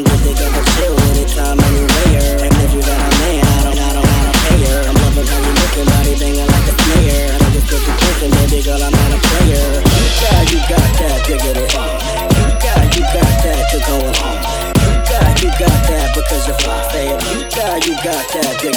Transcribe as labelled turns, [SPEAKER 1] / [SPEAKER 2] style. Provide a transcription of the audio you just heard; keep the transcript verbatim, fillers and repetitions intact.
[SPEAKER 1] can get together, chill anytime, anywhere. And if you got a man, I don't, I don't, I don't care. I'm loving how you looking, body banging like a snare. I just get you thinking, baby girl, I'm not a player. You got, you got that diggity. You got, you got that, you're going home. You got, you got that because you're fly. Say it. You got, you got that diggity.